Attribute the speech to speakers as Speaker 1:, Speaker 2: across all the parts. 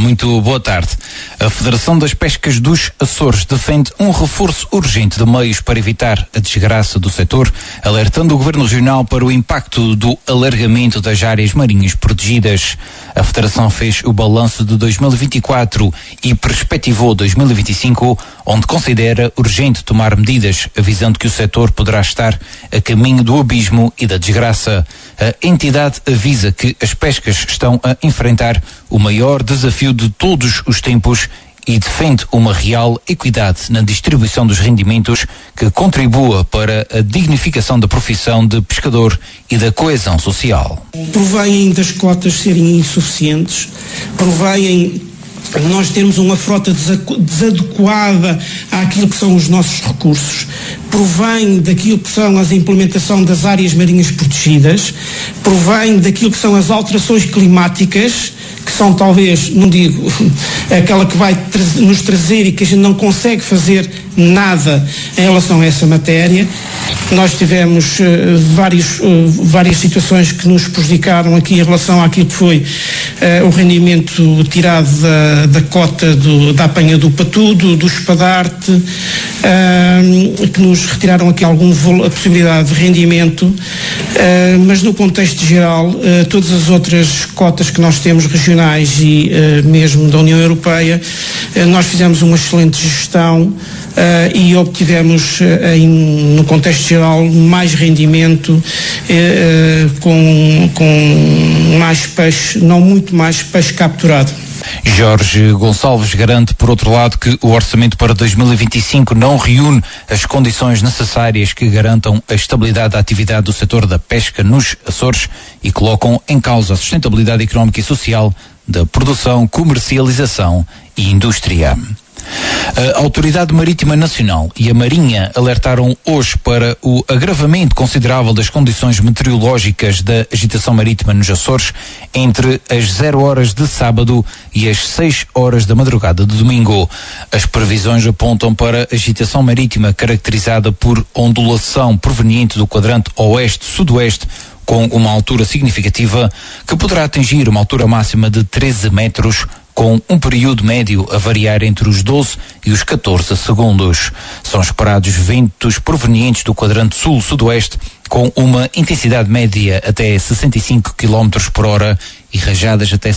Speaker 1: muito boa tarde. A Federação das Pescas dos Açores defende um reforço urgente de meios para evitar a desgraça do setor, alertando o Governo Regional para o impacto do alargamento das áreas marinhas protegidas. A Federação fez o balanço de 2024 e perspectivou 2025, onde considera urgente tomar medidas, avisando que o setor poderá estar a caminho do abismo e da desgraça. A entidade avisa que as pescas estão a enfrentar o maior desafio de todos os tempos e defende uma real equidade na distribuição dos rendimentos que contribua para a dignificação da profissão de pescador e da coesão social.
Speaker 2: Provêm das cotas serem insuficientes, provêm nós termos uma frota desadequada àquilo que são os nossos recursos, provém daquilo que são a implementação das áreas marinhas protegidas, provém daquilo que são as alterações climáticas, que são talvez, não digo, aquela que vai nos trazer e que a gente não consegue fazer nada em relação a essa matéria. Nós tivemos várias situações que nos prejudicaram aqui em relação àquilo que foi o rendimento tirado da cota da apanha do patu, do espadarte, que nos retiraram aqui a possibilidade de rendimento, mas no contexto geral, todas as outras cotas que nós temos regionais e mesmo da União Europeia, nós fizemos uma excelente gestão e obtivemos no contexto geral mais rendimento com mais peixe, não muito mais peixe capturado.
Speaker 1: Jorge Gonçalves garante, por outro lado, que o orçamento para 2025 não reúne as condições necessárias que garantam a estabilidade da atividade do setor da pesca nos Açores e colocam em causa a sustentabilidade económica e social da produção, comercialização e indústria. A Autoridade Marítima Nacional e a Marinha alertaram hoje para o agravamento considerável das condições meteorológicas da agitação marítima nos Açores entre as 0 horas de sábado e as 6 horas da madrugada de domingo. As previsões apontam para agitação marítima caracterizada por ondulação proveniente do quadrante oeste-sudoeste, com uma altura significativa que poderá atingir uma altura máxima de 13 metros, com um período médio a variar entre os 12 e os 14 segundos. São esperados ventos provenientes do quadrante sul-sudoeste com uma intensidade média até 65 km por hora e rajadas até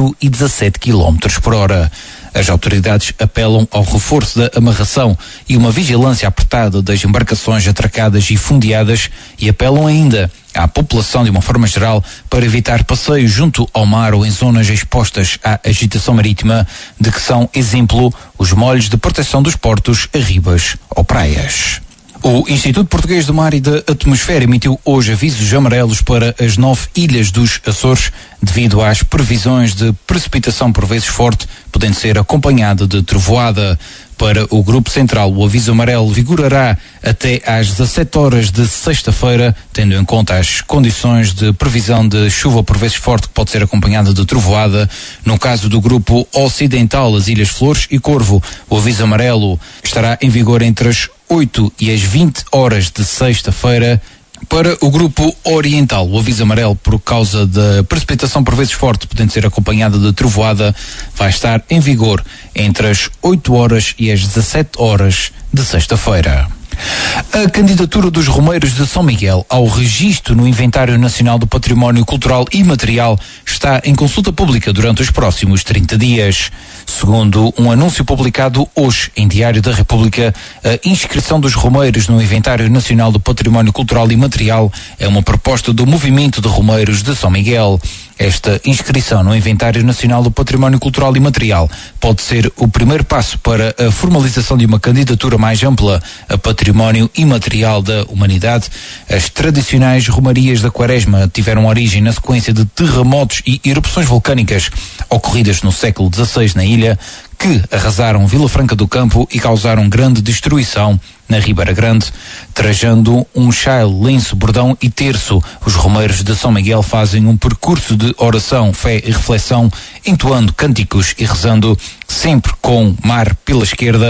Speaker 1: 117 km por hora. As autoridades apelam ao reforço da amarração e uma vigilância apertada das embarcações atracadas e fundeadas e apelam ainda à população de uma forma geral para evitar passeios junto ao mar ou em zonas expostas à agitação marítima, de que são exemplo os molhos de proteção dos portos, arribas ou praias. O Instituto Português do Mar e da Atmosfera emitiu hoje avisos amarelos para as 9 ilhas dos Açores, devido às previsões de precipitação por vezes forte, podendo ser acompanhada de trovoada. Para o Grupo Central, o aviso amarelo vigorará até às 17 horas de sexta-feira, tendo em conta as condições de previsão de chuva por vezes forte, que pode ser acompanhada de trovoada. No caso do Grupo Ocidental, as Ilhas Flores e Corvo, o aviso amarelo estará em vigor entre as 8 e as 20 horas de sexta-feira. Para o Grupo Oriental, o aviso amarelo por causa da precipitação por vezes forte, podendo ser acompanhada de trovoada, vai estar em vigor entre as 8 horas e as 17 horas de sexta-feira. A candidatura dos Romeiros de São Miguel ao registro no Inventário Nacional do Património Cultural e Material está em consulta pública durante os próximos 30 dias. Segundo um anúncio publicado hoje em Diário da República, a inscrição dos Romeiros no Inventário Nacional do Património Cultural e Material é uma proposta do Movimento de Romeiros de São Miguel. Esta inscrição no Inventário Nacional do Património Cultural e Material pode ser o primeiro passo para a formalização de uma candidatura mais ampla a património imaterial da humanidade. As tradicionais romarias da Quaresma tiveram origem na sequência de terremotos e erupções vulcânicas ocorridas no século XVI na ilha, que arrasaram Vila Franca do Campo e causaram grande destruição na Ribeira Grande. Trajando um chale, lenço, bordão e terço, os Romeiros de São Miguel fazem um percurso de oração, fé e reflexão, entoando cânticos e rezando, sempre com mar pela esquerda,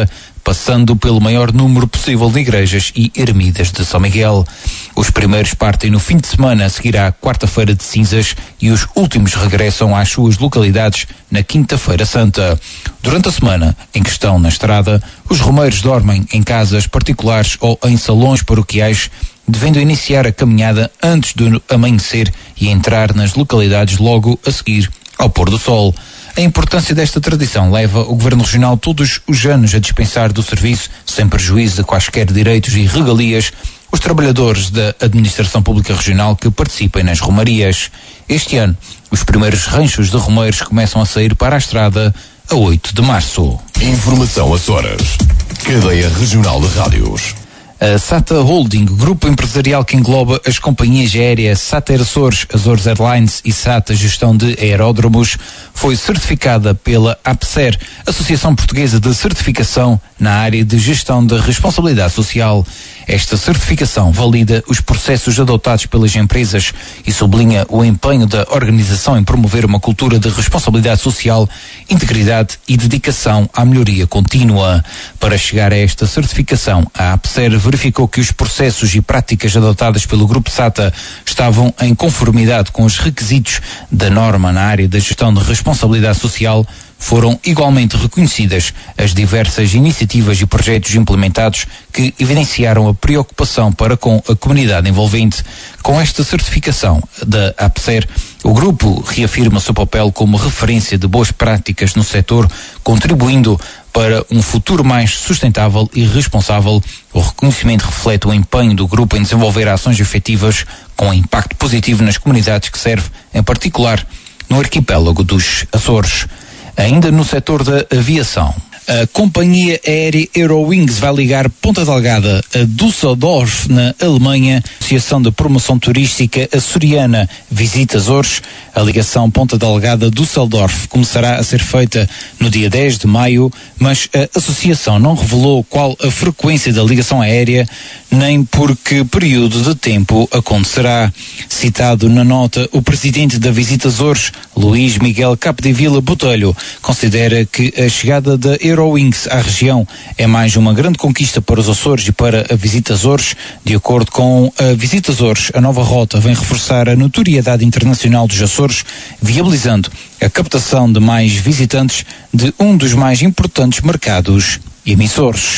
Speaker 1: passando pelo maior número possível de igrejas e ermidas de São Miguel. Os primeiros partem no fim de semana a seguir à quarta-feira de cinzas e os últimos regressam às suas localidades na quinta-feira santa. Durante a semana em que estão na estrada, os romeiros dormem em casas particulares ou em salões paroquiais, devendo iniciar a caminhada antes do amanhecer e entrar nas localidades logo a seguir ao pôr do sol. A importância desta tradição leva o Governo Regional todos os anos a dispensar do serviço, sem prejuízo de quaisquer direitos e regalias, os trabalhadores da Administração Pública Regional que participem nas romarias. Este ano, os primeiros ranchos de romeiros começam a sair para a estrada a 8 de março.
Speaker 3: Informação Açores. Cadeia Regional de Rádios.
Speaker 1: A SATA Holding, grupo empresarial que engloba as companhias aéreas SATA Açores, Azores Airlines e SATA Gestão de Aeródromos, foi certificada pela APSER, Associação Portuguesa de Certificação na área de Gestão da Responsabilidade Social. Esta certificação valida os processos adotados pelas empresas e sublinha o empenho da organização em promover uma cultura de responsabilidade social, integridade e dedicação à melhoria contínua. Para chegar a esta certificação, a APSER verificou que os processos e práticas adotadas pelo Grupo SATA estavam em conformidade com os requisitos da norma na área da gestão de responsabilidade social. Foram igualmente reconhecidas as diversas iniciativas e projetos implementados que evidenciaram a preocupação para com a comunidade envolvente. Com esta certificação da APSER, o grupo reafirma o seu papel como referência de boas práticas no setor, contribuindo para um futuro mais sustentável e responsável. O reconhecimento reflete o empenho do grupo em desenvolver ações efetivas com impacto positivo nas comunidades que serve, em particular no arquipélago dos Açores. Ainda no setor da aviação, a companhia aérea Eurowings vai ligar Ponta Delgada a Düsseldorf, na Alemanha. A Associação de Promoção Turística Açoriana Visita Açores. A ligação Ponta Delgada-Düsseldorf começará a ser feita no dia 10 de maio, mas a associação não revelou qual a frequência da ligação aérea, nem por que período de tempo acontecerá. Citado na nota, o presidente da Visita Açores, Luís Miguel Capdevila Botelho, considera que a chegada da Eurowings à região é mais uma grande conquista para os Açores e para a Visita Açores. De acordo com a Visita Açores, a nova rota vem reforçar a notoriedade internacional dos Açores, viabilizando a captação de mais visitantes de um dos mais importantes mercados emissores.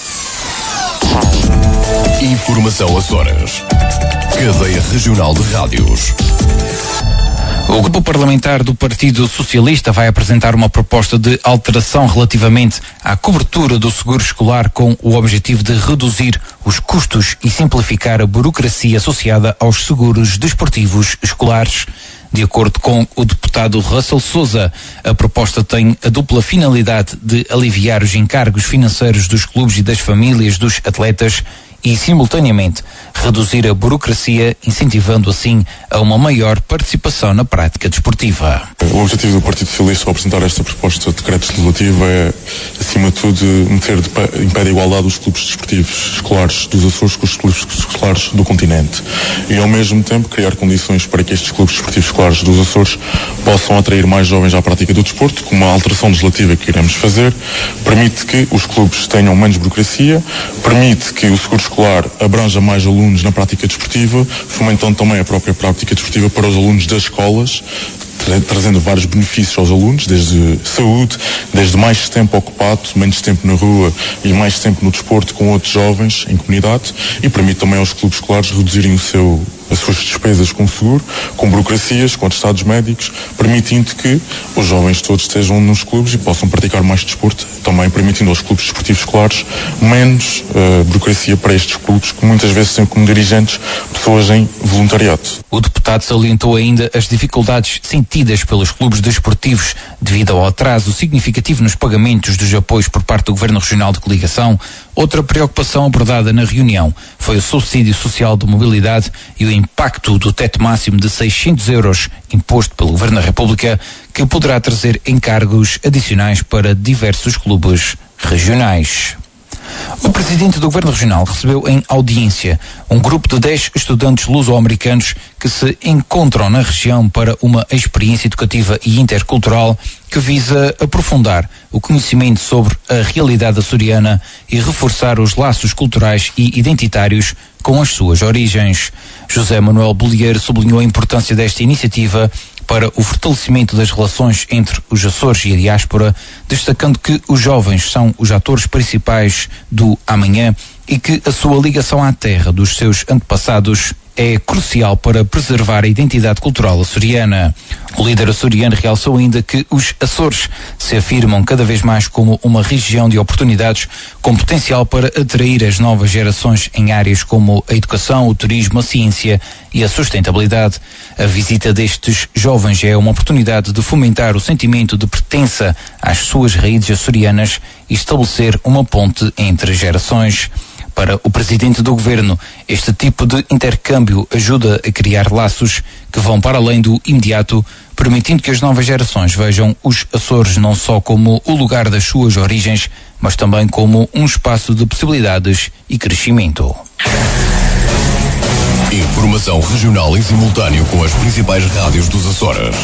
Speaker 3: Informação Açores. Cadeia Regional de Rádios.
Speaker 1: O grupo parlamentar do Partido Socialista vai apresentar uma proposta de alteração relativamente à cobertura do seguro escolar, com o objetivo de reduzir os custos e simplificar a burocracia associada aos seguros desportivos escolares. De acordo com o deputado Russell Sousa, a proposta tem a dupla finalidade de aliviar os encargos financeiros dos clubes e das famílias dos atletas e, simultaneamente, reduzir a burocracia, incentivando assim a uma maior participação na prática desportiva.
Speaker 4: O objetivo do Partido Socialista ao apresentar esta proposta de decreto legislativo é, acima de tudo, meter em pé de igualdade os clubes desportivos escolares dos Açores com os clubes escolares do continente e, ao mesmo tempo, criar condições para que estes clubes desportivos escolares dos Açores possam atrair mais jovens à prática do desporto. Com uma alteração legislativa que iremos fazer, permite que os clubes tenham menos burocracia, permite que o seguro escolar abranja mais alunos na prática desportiva, fomentando também a própria prática desportiva para os alunos das escolas, trazendo vários benefícios aos alunos, desde saúde, desde mais tempo ocupado, menos tempo na rua e mais tempo no desporto com outros jovens em comunidade, e permite também aos clubes escolares reduzirem as suas despesas com seguro, com burocracias, com atestados médicos, permitindo que os jovens todos estejam nos clubes e possam praticar mais desporto, também permitindo aos clubes desportivos escolares menos burocracia para estes clubes, que muitas vezes têm como dirigentes pessoas em voluntariado.
Speaker 1: O deputado salientou ainda as dificuldades sentidas pelos clubes desportivos devido ao atraso significativo nos pagamentos dos apoios por parte do Governo Regional de Coligação. Outra preocupação abordada na reunião foi o subsídio social de mobilidade e o impacto do teto máximo de 600 euros imposto pelo Governo da República, que poderá trazer encargos adicionais para diversos clubes regionais. O presidente do Governo Regional recebeu em audiência um grupo de 10 estudantes luso-americanos que se encontram na região para uma experiência educativa e intercultural que visa aprofundar o conhecimento sobre a realidade açoriana e reforçar os laços culturais e identitários com as suas origens. José Manuel Bolieiro sublinhou a importância desta iniciativa para o fortalecimento das relações entre os Açores e a diáspora, destacando que os jovens são os atores principais do amanhã e que a sua ligação à terra dos seus antepassados é crucial para preservar a identidade cultural açoriana. O líder açoriano realçou ainda que os Açores se afirmam cada vez mais como uma região de oportunidades com potencial para atrair as novas gerações em áreas como a educação, o turismo, a ciência e a sustentabilidade. A visita destes jovens é uma oportunidade de fomentar o sentimento de pertença às suas raízes açorianas e estabelecer uma ponte entre gerações. Para o presidente do governo, este tipo de intercâmbio ajuda a criar laços que vão para além do imediato, permitindo que as novas gerações vejam os Açores não só como o lugar das suas origens, mas também como um espaço de possibilidades e crescimento.
Speaker 3: Informação regional em simultâneo com as principais rádios dos Açores.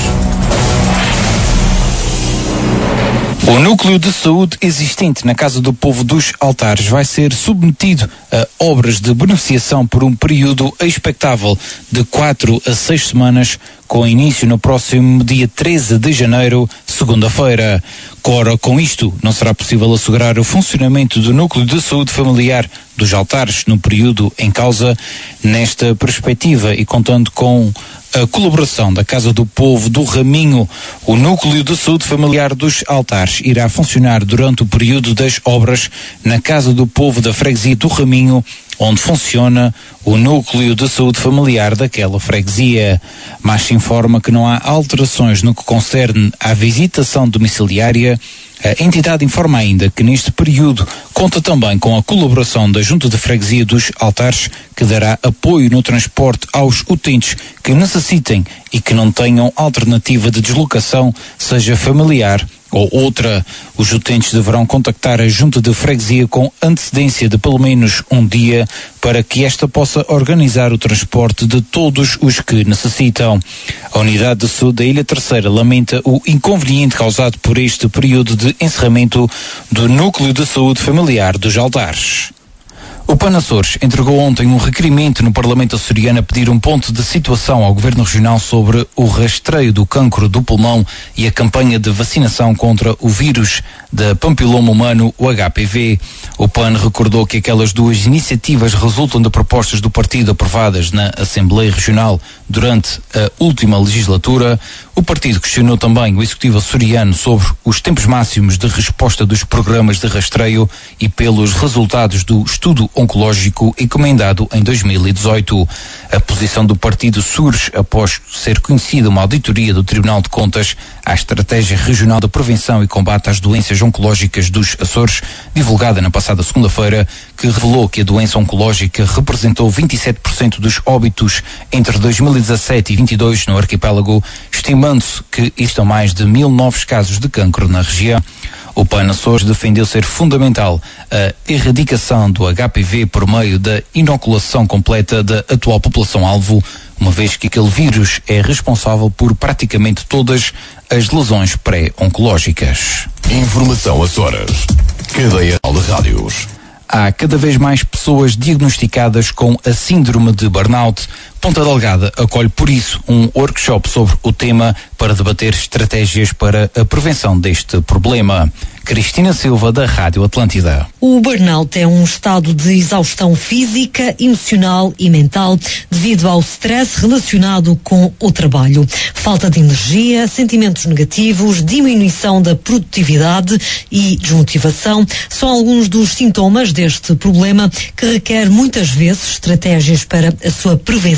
Speaker 1: O núcleo de saúde existente na Casa do Povo dos Altares vai ser submetido a obras de beneficiação por um período expectável de 4 a 6 semanas, com início no próximo dia 13 de janeiro, segunda-feira. Ora, com isto, não será possível assegurar o funcionamento do núcleo de saúde familiar dos Altares no período em causa. Nesta perspectiva e contando com a colaboração da Casa do Povo do Raminho, o núcleo de saúde familiar dos Altares irá funcionar durante o período das obras na Casa do Povo da freguesia do Raminho, onde funciona o núcleo de saúde familiar daquela freguesia. Mas se informa que não há alterações no que concerne à visitação domiciliária. A entidade informa ainda que neste período conta também com a colaboração da Junta de Freguesia dos Altares, que dará apoio no transporte aos utentes que necessitem e que não tenham alternativa de deslocação, seja familiar ou outra. Os utentes deverão contactar a Junta de Freguesia com antecedência de pelo menos um dia para que esta possa organizar o transporte de todos os que necessitam. A Unidade de Saúde da Ilha Terceira lamenta o inconveniente causado por este período de encerramento do Núcleo de Saúde Familiar dos Altares. O PAN Açores entregou ontem um requerimento no Parlamento açoriano a pedir um ponto de situação ao Governo Regional sobre o rastreio do cancro do pulmão e a campanha de vacinação contra o vírus da papiloma humano, o HPV. O PAN recordou que aquelas duas iniciativas resultam de propostas do partido aprovadas na Assembleia Regional durante a última legislatura. O partido questionou também o Executivo açoriano sobre os tempos máximos de resposta dos programas de rastreio e pelos resultados do estudo oncológico encomendado em 2018. A posição do partido surge após ser conhecida uma auditoria do Tribunal de Contas à Estratégia Regional de Prevenção e Combate às Doenças Oncológicas dos Açores, divulgada na passada segunda-feira, que revelou que a doença oncológica representou 27% dos óbitos entre 2017 e 2022 no arquipélago, estimando-se que estão mais de 1000 novos casos de cancro na região. O PAN Açores defendeu ser fundamental a erradicação do HPV por meio da inoculação completa da atual população-alvo, uma vez que aquele vírus é responsável por praticamente todas as lesões pré-oncológicas.
Speaker 3: Informação Açores. Cadeia de rádios.
Speaker 1: Há cada vez mais pessoas diagnosticadas com a síndrome de burnout. Ponta Delgada acolhe, por isso, um workshop sobre o tema para debater estratégias para a prevenção deste problema. Cristina Silva, da Rádio Atlântida.
Speaker 5: O burnout é um estado de exaustão física, emocional e mental devido ao stress relacionado com o trabalho. Falta de energia, sentimentos negativos, diminuição da produtividade e desmotivação são alguns dos sintomas deste problema que requer muitas vezes estratégias para a sua prevenção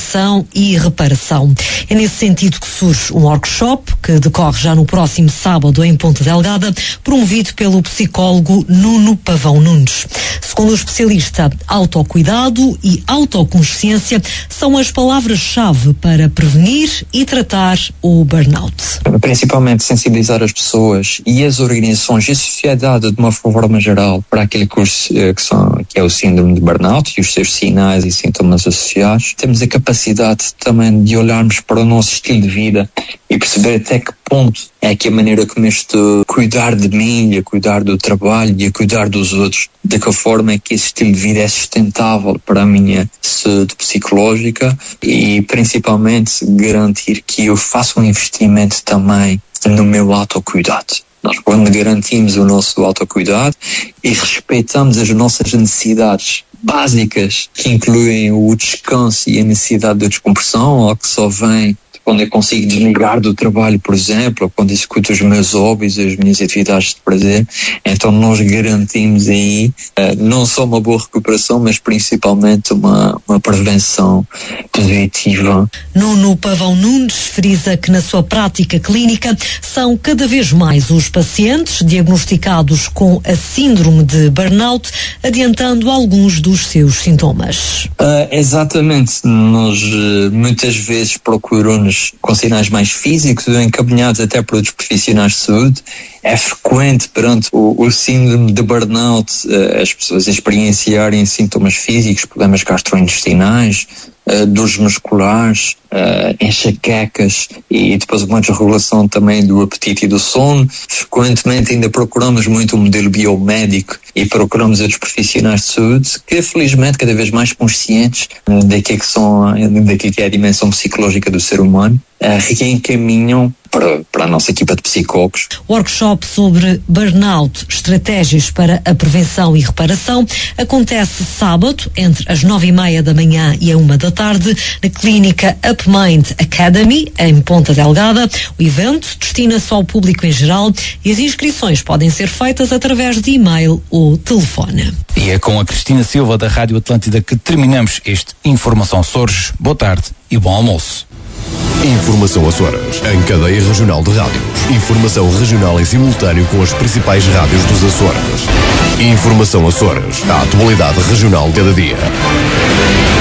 Speaker 5: prevenção e reparação. É nesse sentido que surge um workshop que decorre já no próximo sábado em Ponta Delgada, promovido pelo psicólogo Nuno Pavão Nunes. Segundo o especialista, autocuidado e autoconsciência são as palavras-chave para prevenir e tratar o burnout.
Speaker 6: Principalmente sensibilizar as pessoas e as organizações e a sociedade de uma forma geral para aquele que é o síndrome de burnout e os seus sinais e sintomas associados. Temos a capacidade também de olharmos para o nosso estilo de vida e perceber até que ponto é que a maneira como estou a cuidar de mim, a cuidar do trabalho e a cuidar dos outros, de que forma é que esse estilo de vida é sustentável para a minha saúde psicológica e principalmente garantir que eu faça um investimento também no meu autocuidado. Nós, quando garantimos o nosso autocuidado e respeitamos as nossas necessidades básicas, que incluem o descanso e a necessidade de descompressão, ou que só vem quando eu consigo desligar do trabalho, por exemplo, ou quando executo os meus hobbies, as minhas atividades de prazer, então nós garantimos aí não só uma boa recuperação, mas principalmente uma prevenção positiva.
Speaker 5: Nuno Pavão Nunes frisa que na sua prática clínica são cada vez mais os pacientes diagnosticados com a síndrome de burnout, adiantando alguns dos seus sintomas.
Speaker 6: Exatamente, nós muitas vezes procuramos com sinais mais físicos, encaminhados até para outros profissionais de saúde. É frequente perante o síndrome de burnout as pessoas experienciarem sintomas físicos, problemas gastrointestinais, dores musculares, enxaquecas e depois uma desregulação também do apetite e do sono. Frequentemente ainda procuramos muito o modelo biomédico e procuramos outros profissionais de saúde que felizmente cada vez mais conscientes daquilo que é a dimensão psicológica do ser humano, reencaminham para a nossa equipa de psicólogos.
Speaker 5: Workshop sobre burnout, estratégias para a prevenção e reparação, acontece sábado entre as 9:30 da manhã e a 1 da tarde na clínica UpMind Academy em Ponta Delgada. O evento destina-se ao público em geral e as inscrições podem ser feitas através de e-mail ou telefone.
Speaker 1: E é com a Cristina Silva da Rádio Atlântida que terminamos este Informação Açores. Boa tarde e bom almoço.
Speaker 3: Informação Açores, em cadeia regional de rádios. Informação regional em simultâneo com as principais rádios dos Açores. Informação Açores, a atualidade regional cada dia.